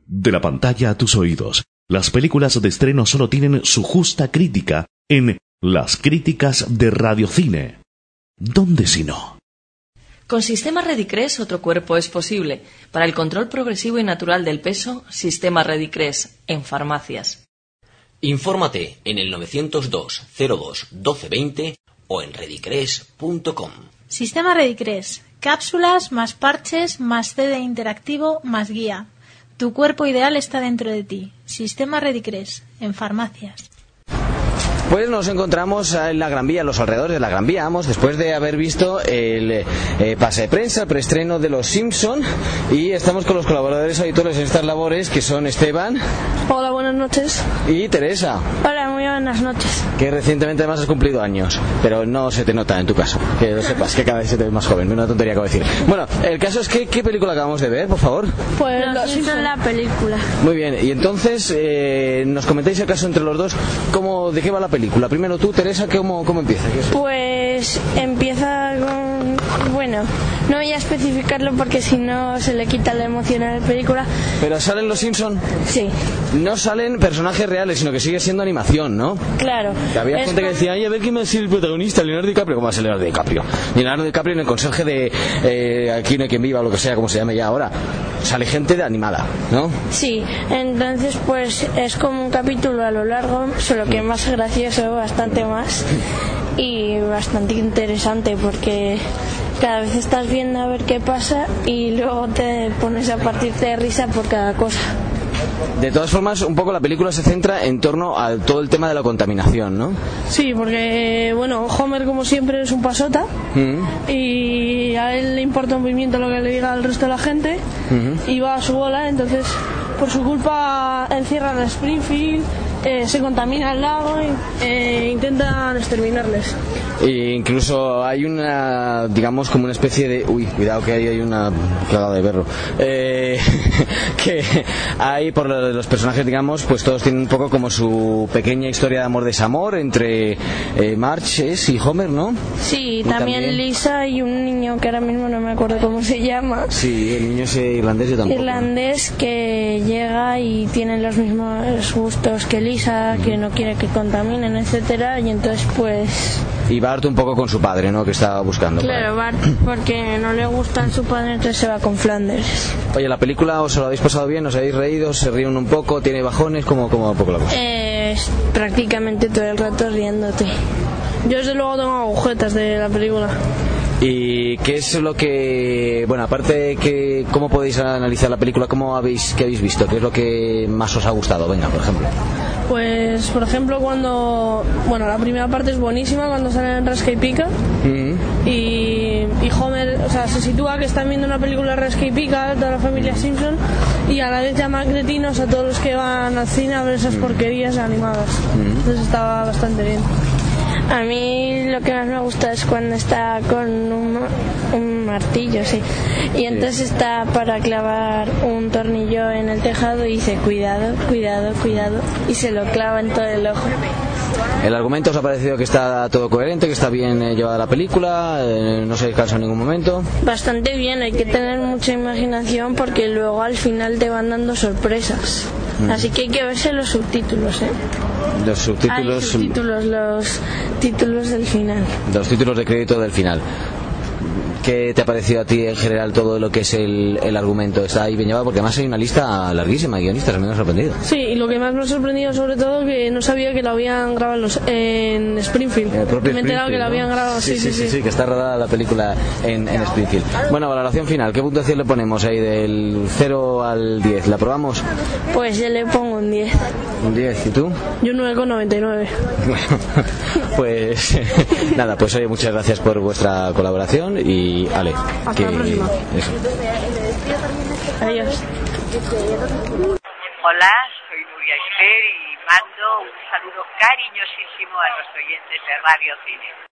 De la pantalla a tus oídos, las películas de estreno solo tienen su justa crítica en Las Críticas de Radiocine. ¿Dónde si no? Con Sistema Redicres otro cuerpo es posible. Para el control progresivo y natural del peso, Sistema Redicres en farmacias. Infórmate en el 902 02 12 20 o en redicres.com. Sistema Redicres. Cápsulas, más parches, más CD interactivo, más guía. Tu cuerpo ideal está dentro de ti. Sistema Redicres, en farmacias. Pues nos encontramos en la Gran Vía, en los alrededores de la Gran Vía, después de haber visto el pase de prensa, el preestreno de Los Simpson, y estamos con los colaboradores habituales en estas labores, que son Esteban. Hola, buenas noches. Y Teresa. Hola, muy buenas noches. Que recientemente además has cumplido años, pero no se te nota en tu caso, que lo sepas, que cada vez se te ve más joven, una tontería acabo de decir. Bueno, el caso es que, ¿qué película acabamos de ver, por favor? Pues Los Simpson, la película. Muy bien, y entonces nos comentáis el caso entre los dos, ¿de qué va la película? Primero tú, Teresa, ¿cómo empieza? Pues empieza con... Bueno, no voy a especificarlo porque si no se le quita la emoción a la película. ¿Pero salen Los Simpson? Sí. No salen personajes reales, sino que sigue siendo animación, ¿no? Claro. Que había gente que decía, ay, a ver quién va a ser el protagonista, Leonardo DiCaprio. ¿Cómo va a ser Leonardo DiCaprio? Ni Leonardo DiCaprio ni el conserje de Aquí no hay quien viva, o lo que sea, como se llame ya ahora. Sale gente de animada, ¿no? Sí, entonces pues es como un capítulo a lo largo, solo que más gracioso, bastante más, y bastante interesante porque cada vez estás viendo a ver qué pasa y luego te pones a partirte de risa por cada cosa. De todas formas, un poco la película se centra en torno a todo el tema de la contaminación, ¿no? Sí, porque, bueno, Homer como siempre es un pasota y a él le importa un pimiento lo que le diga al resto de la gente y va a su bola, entonces por su culpa encierran a Springfield, se contamina el lago e intentan exterminarles. E incluso hay una, digamos, como una especie de... Uy, cuidado que ahí hay una cagada de perro. Que hay, por los personajes, digamos, pues todos tienen un poco como su pequeña historia de amor-desamor entre Marge y Homer, ¿no? Sí, también Lisa y un niño que ahora mismo no me acuerdo cómo se llama. Sí, el niño es irlandés, yo tampoco. Irlandés que llega y tiene los mismos gustos que Lisa, que no quiere que contaminen, etcétera, y entonces pues... Y Bart un poco con su padre, ¿no? Que estaba buscando. Claro, Bart, porque no le gusta su padre, entonces se va con Flanders. Oye, ¿la película os lo habéis pasado bien? ¿Os habéis reído? ¿Se ríen un poco? ¿Tiene bajones? ¿Cómo va un poco la cosa? Prácticamente todo el rato riéndote. Yo desde luego tengo agujetas de la película. ¿Y qué es lo que... Bueno, aparte de que... ¿Cómo podéis analizar la película? ¿Qué habéis visto? ¿Qué es lo que más os ha gustado? Venga, por ejemplo. Pues, por ejemplo, cuando... Bueno, la primera parte es buenísima, cuando salen Rasca y Pica. Y Homer, o sea, se sitúa que están viendo una película Rasca y Pica, toda la familia Simpson, y a la vez llama cretinos a todos los que van al cine a ver esas porquerías animadas. Entonces estaba bastante bien. A mí lo que más me gusta es cuando está con un martillo, sí. Y entonces está para clavar un tornillo en el tejado y dice cuidado, cuidado, cuidado. Y se lo clava en todo el ojo. ¿El argumento os ha parecido que está todo coherente, que está bien llevada la película? ¿No se descansa en ningún momento? Bastante bien, hay que tener mucha imaginación porque luego al final te van dando sorpresas. Así que hay que verse los subtítulos, ¿eh? Los subtítulos... Los títulos del final. Los títulos de crédito del final. ¿Qué te ha parecido a ti en general todo lo que es el argumento? Está ahí bien llevado porque además hay una lista larguísima de guionistas, me ha sorprendido. Sí, y lo que más me ha sorprendido sobre todo que no sabía que la habían grabado en Springfield. Me he enterado que la habían grabado. Sí, que está rodada la película en Springfield. Bueno, valoración final, ¿qué puntuación le ponemos ahí del 0 al 10? ¿La probamos? Pues yo le pongo un 10. ¿Un 10? ¿Y tú? Yo 9,99. Bueno, pues nada, pues oye, muchas gracias por vuestra colaboración y Ale, hasta la próxima. Eso. Adiós. Hola, soy Nuria Esper y mando un saludo cariñosísimo a los oyentes de Radio Cine.